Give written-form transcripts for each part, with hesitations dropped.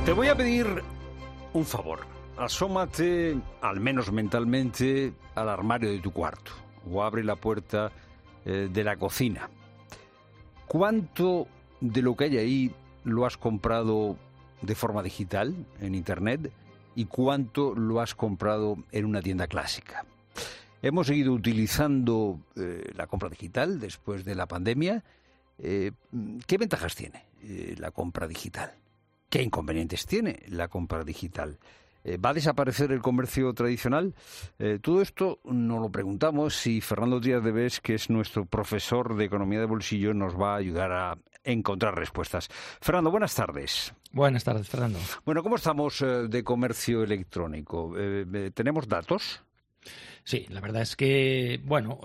Te voy a pedir un favor. Asómate, al menos mentalmente, al armario de tu cuarto o abre la puerta de la cocina. ¿Cuánto de lo que hay ahí lo has comprado de forma digital, en Internet, y cuánto lo has comprado en una tienda clásica? Hemos seguido utilizando la compra digital después de la pandemia. ¿Qué ventajas tiene la compra digital? ¿Qué inconvenientes tiene la compra digital? ¿Va a desaparecer el comercio tradicional? Todo esto nos lo preguntamos y Fernando Díaz de Bes, que es nuestro profesor de Economía de Bolsillo, nos va a ayudar a encontrar respuestas. Fernando, buenas tardes. Buenas tardes, Fernando. Bueno, ¿cómo estamos de comercio electrónico? ¿Tenemos datos? Sí, la verdad es que, bueno,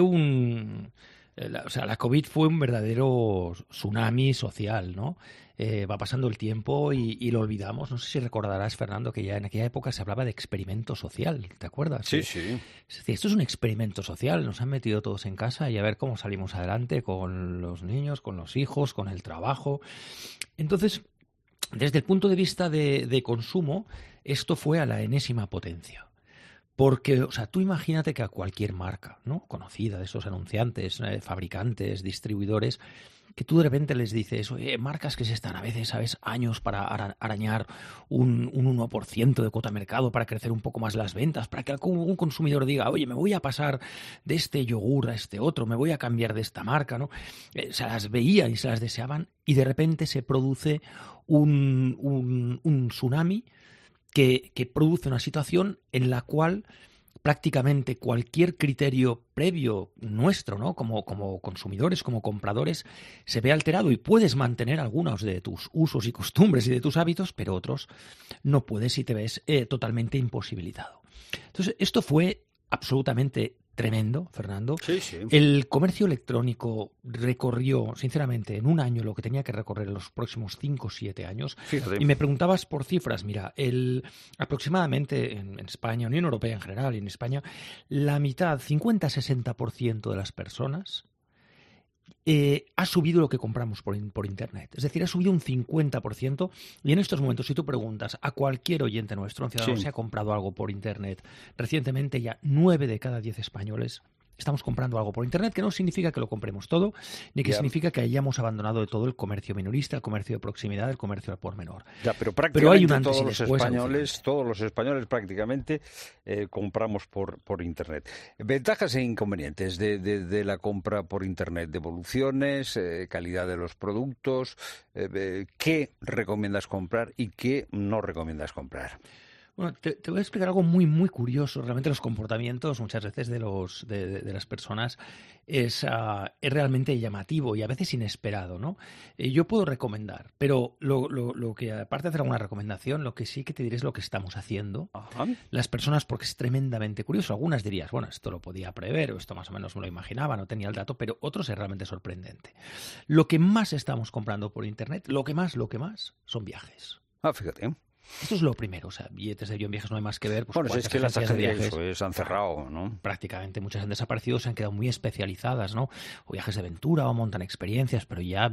la COVID fue un verdadero tsunami social, ¿no? Va pasando el tiempo y lo olvidamos. No sé si recordarás, Fernando, que ya en aquella época se hablaba de experimento social, ¿te acuerdas? Sí, sí. Es decir, esto es un experimento social. Nos han metido todos en casa y a ver cómo salimos adelante con los niños, con los hijos, con el trabajo. Entonces, desde el punto de vista de consumo, esto fue a la enésima potencia. Porque, o sea, tú imagínate que a cualquier marca, ¿no?, conocida, de esos anunciantes, fabricantes, distribuidores, que tú de repente les dices, oye, marcas que se están a veces, ¿sabes?, años para arañar un 1% de cuota de mercado, para crecer un poco más las ventas, para que algún consumidor diga, oye, me voy a pasar de este yogur a este otro, me voy a cambiar de esta marca, ¿no? Se las veían y se las deseaban y de repente se produce un tsunami que produce una situación en la cual prácticamente cualquier criterio previo nuestro, ¿no?, como consumidores, como compradores, se ve alterado y puedes mantener algunos de tus usos y costumbres y de tus hábitos, pero otros no puedes y te ves totalmente imposibilitado. Entonces, esto fue absolutamente tremendo, Fernando. Sí, sí. El comercio electrónico recorrió, sinceramente, en un año lo que tenía que recorrer en los próximos 5 o 7 años. Fíjate. Y me preguntabas por cifras. Mira, aproximadamente en España, Unión Europea en general y en España, la mitad, 50-60% de las personas ha subido lo que compramos por Internet. Es decir, ha subido un 50%. Y en estos momentos, si tú preguntas a cualquier oyente nuestro, un ciudadano, Sí, si ha comprado algo por Internet recientemente, ya 9 de cada 10 españoles estamos comprando algo por Internet, que no significa que lo compremos todo, ni que significa que hayamos abandonado de todo el comercio minorista, el comercio de proximidad, el comercio al por menor. Ya, pero prácticamente hay un antes y después, todos los españoles prácticamente compramos por Internet. Ventajas e inconvenientes de la compra por Internet, devoluciones, calidad de los productos, ¿qué recomiendas comprar y qué no recomiendas comprar? Bueno, te voy a explicar algo muy, muy curioso. Realmente los comportamientos muchas veces de las personas es realmente llamativo y a veces inesperado, ¿no? Yo puedo recomendar, pero lo que, aparte de hacer alguna recomendación, lo que sí que te diré es lo que estamos haciendo. Ajá. Las personas, porque es tremendamente curioso. Algunas dirías, bueno, esto lo podía prever o esto más o menos me lo imaginaba, no tenía el dato, pero otros es realmente sorprendente. Lo que más estamos comprando por Internet, lo que más, son viajes. Fíjate. Esto es lo primero, o sea, billetes de avión, viajes no hay más que ver. Pues bueno, es que las agencias de viajes han cerrado, claro, ¿no? Prácticamente muchas han desaparecido, se han quedado muy especializadas, ¿no? O viajes de aventura o montan experiencias, pero ya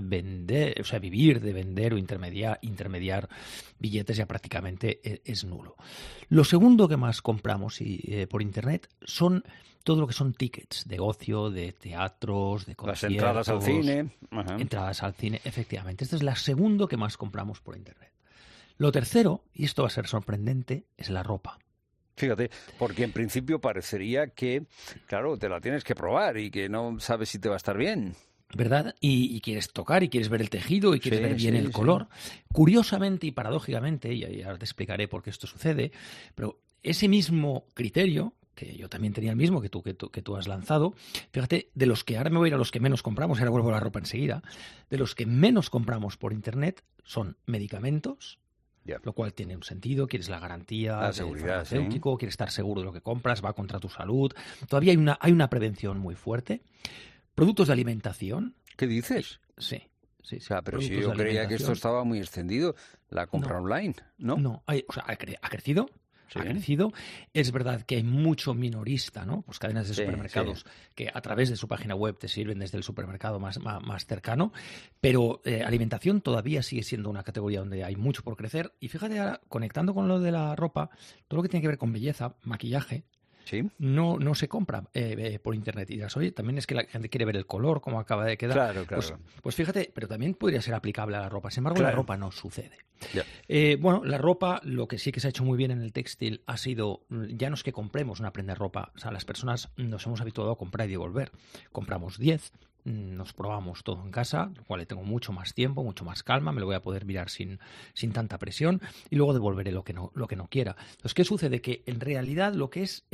vivir de vender o intermediar billetes ya prácticamente es nulo. Lo segundo que más compramos por Internet son todo lo que son tickets de ocio, de teatros, de conciertos. Las entradas al cine. Ajá. Entradas al cine, efectivamente. Este es la segundo que más compramos por Internet. Lo tercero, y esto va a ser sorprendente, es la ropa. Fíjate, porque en principio parecería que, claro, te la tienes que probar y que no sabes si te va a estar bien. ¿Verdad? Y quieres tocar y quieres ver el tejido y quieres ver bien el color. Curiosamente y paradójicamente, y ahora te explicaré por qué esto sucede, pero ese mismo criterio, que yo también tenía el mismo que tú has lanzado, fíjate, de los que ahora me voy a ir a los que menos compramos, ahora vuelvo a la ropa enseguida, de los que menos compramos por Internet son medicamentos, lo cual tiene un sentido, quieres la garantía la seguridad, farmacéutico, quieres estar seguro de lo que compras, va contra tu salud. Todavía hay una prevención muy fuerte. Productos de alimentación. ¿Qué dices? Sí. O sea, pero si yo creía que esto estaba muy extendido, la compra online, ¿no? No, ha crecido. ha crecido. Es verdad que hay mucho minorista, ¿no? Pues cadenas de supermercados que a través de su página web te sirven desde el supermercado más cercano, pero alimentación todavía sigue siendo una categoría donde hay mucho por crecer. Y fíjate, ahora, conectando con lo de la ropa, todo lo que tiene que ver con belleza, maquillaje, no se compra por internet. Y dirás, oye, también es que la gente quiere ver el color, cómo acaba de quedar. Claro. Pues fíjate, pero también podría ser aplicable a la ropa. Sin embargo, la ropa no sucede. Yeah. Bueno, la ropa, lo que sí que se ha hecho muy bien en el textil ha sido, ya no es que compremos una prenda de ropa, o sea, las personas nos hemos habituado a comprar y devolver. Compramos 10, nos probamos todo en casa, lo cual tengo mucho más tiempo, mucho más calma, me lo voy a poder mirar sin tanta presión y luego devolveré lo que no quiera. Entonces, ¿qué sucede? Que en realidad lo que es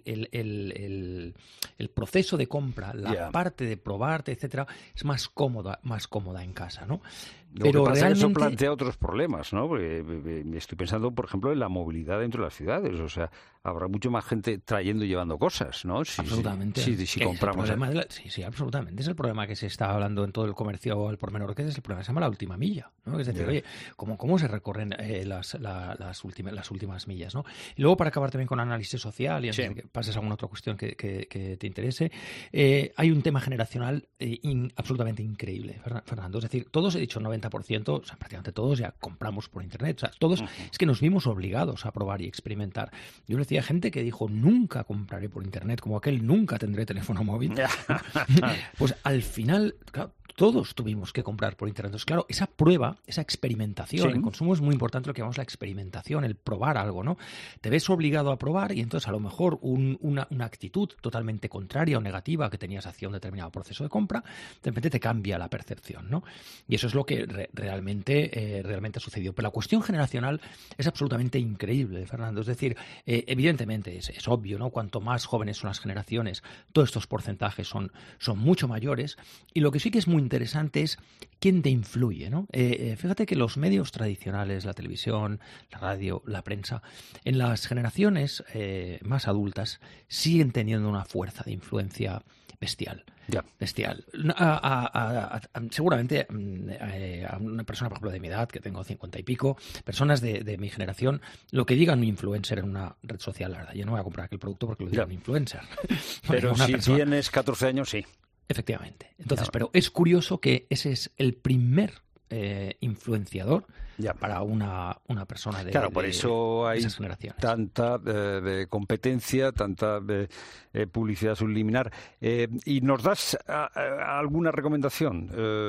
el proceso de compra, la parte de probarte, etcétera, es más cómoda en casa, ¿no? Pero realmente eso plantea otros problemas, ¿no? Porque estoy pensando, por ejemplo, en la movilidad dentro de las ciudades. O sea, habrá mucho más gente trayendo y llevando cosas, ¿no? Absolutamente. Si compramos. Sí, absolutamente. Es el problema que se está hablando en todo el comercio al por menor, que es el problema que se llama la última milla, ¿no? Es decir, oye, ¿cómo se recorren las últimas millas, ¿no? Y luego, para acabar también con análisis social y antes de que pases a alguna otra cuestión que te interese, hay un tema generacional absolutamente increíble, Fernando. Es decir, todos, he dicho 90%, o sea, prácticamente todos ya compramos por internet. O sea, todos es que nos vimos obligados a probar y experimentar. Yo decía gente que dijo, nunca compraré por internet, como aquel nunca tendré teléfono móvil. Pues al final, claro, todos tuvimos que comprar por internet. Entonces, claro, esa prueba, esa experimentación, en consumo es muy importante lo que llamamos la experimentación, el probar algo, ¿no? Te ves obligado a probar y entonces a lo mejor una actitud totalmente contraria o negativa que tenías hacia un determinado proceso de compra, de repente te cambia la percepción, ¿no? Y eso es lo que realmente ha sucedido. Pero la cuestión generacional es absolutamente increíble, Fernando. Es decir, evidentemente es obvio, ¿no? Cuanto más jóvenes son las generaciones, todos estos porcentajes son mucho mayores. Y lo que sí que es muy interesante es quién te influye, ¿no? Fíjate que los medios tradicionales, la televisión, la radio, la prensa, en las generaciones más adultas siguen teniendo una fuerza de influencia bestial. Bestial. Seguramente a una persona, por ejemplo, de mi edad, que tengo 50 y pico, personas de mi generación, lo que diga un influencer en una red social, la verdad, yo no voy a comprar aquel producto porque lo diga un influencer. Pero si tienes 14 años, sí. Efectivamente. Entonces, pero es curioso que ese es el primer influenciador para una persona de por eso hay esas generaciones. Tanta competencia, tanta publicidad subliminar. ¿Y nos das alguna recomendación,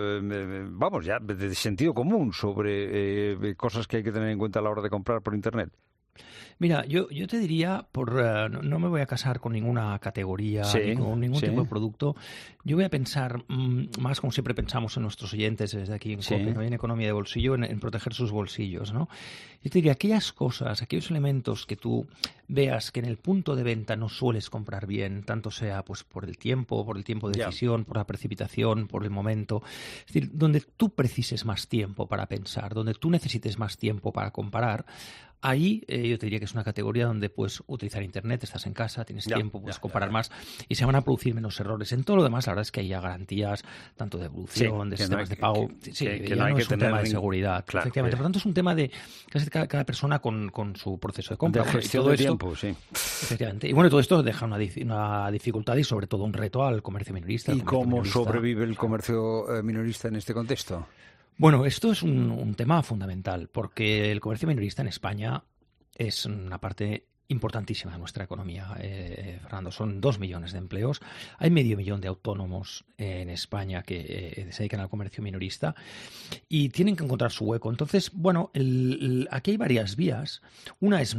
vamos, ya de sentido común, sobre cosas que hay que tener en cuenta a la hora de comprar por internet? Mira, yo te diría, no me voy a casar con ninguna categoría, ni con ningún tipo de producto. Yo voy a pensar más, como siempre pensamos en nuestros oyentes desde aquí en COPE, en Economía de Bolsillo, en proteger sus bolsillos, ¿no? Yo te diría, aquellas cosas, aquellos elementos que tú veas que en el punto de venta no sueles comprar bien, tanto sea pues por el tiempo de decisión, por la precipitación, por el momento. Es decir, donde tú precises más tiempo para pensar, donde tú necesites más tiempo para comparar, ahí yo te diría que es una categoría donde puedes utilizar internet, estás en casa, tienes tiempo, puedes comparar más y se van a producir menos errores. En todo lo demás, la verdad es que hay ya garantías tanto de devolución, de sistemas de pago. Que no es un tema de seguridad. Claro, efectivamente. Por tanto, es un tema de cada persona con su proceso de compra. De gestión de tiempo, Efectivamente. Y bueno, todo esto deja una dificultad y sobre todo un reto al comercio minorista. ¿Y cómo sobrevive el comercio minorista en este contexto? Bueno, esto es un tema fundamental porque el comercio minorista en España es una parte importantísima de nuestra economía, Fernando. Son 2 millones de empleos. Hay 500.000 de autónomos en España que se dedican al comercio minorista y tienen que encontrar su hueco. Entonces, bueno, aquí hay varias vías. Una es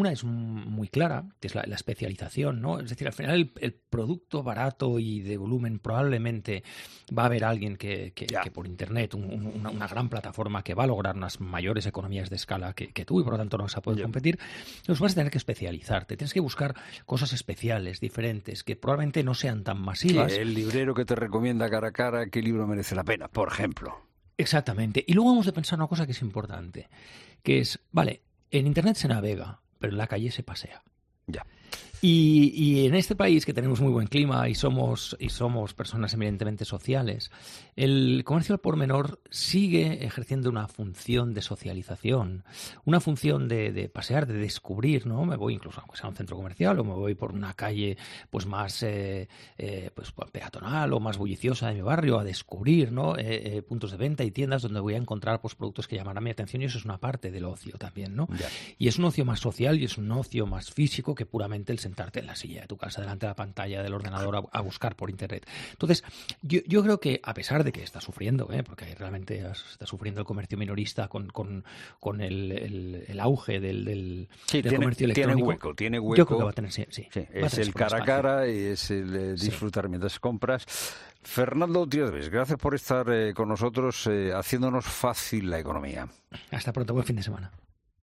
muy clara, que es la especialización, ¿no? Es decir, al final el producto barato y de volumen probablemente va a haber alguien que por internet, una gran plataforma que va a lograr unas mayores economías de escala que tú y por lo tanto no vas a poder competir. Entonces vas a tener que especializarte, tienes que buscar cosas especiales, diferentes, que probablemente no sean tan masivas. El librero que te recomienda cara a cara qué libro merece la pena, por ejemplo. Exactamente. Y luego vamos a pensar una cosa que es importante, que es, vale, en internet se navega, pero en la calle se pasea. Y en este país, que tenemos muy buen clima y somos personas eminentemente sociales, el comercio al por menor sigue ejerciendo una función de socialización, una función de pasear, de descubrir, ¿no? Me voy incluso aunque sea a un centro comercial o me voy por una calle pues más pues peatonal o más bulliciosa de mi barrio a descubrir, ¿no? Puntos de venta y tiendas donde voy a encontrar pues productos que llamarán mi atención, y eso es una parte del ocio también, ¿no? Ya. Y es un ocio más social y es un ocio más físico que puramente el sentarte en la silla de tu casa delante de la pantalla del ordenador a buscar por internet. Entonces, yo creo que a pesar de que está sufriendo, porque realmente está sufriendo el comercio minorista con el auge del comercio electrónico. Tiene hueco. Yo creo que va a tener, sí. Es el cara a cara y es el disfrutar mientras compras. Fernando Tiedres, gracias por estar con nosotros haciéndonos fácil la economía. Hasta pronto, buen fin de semana.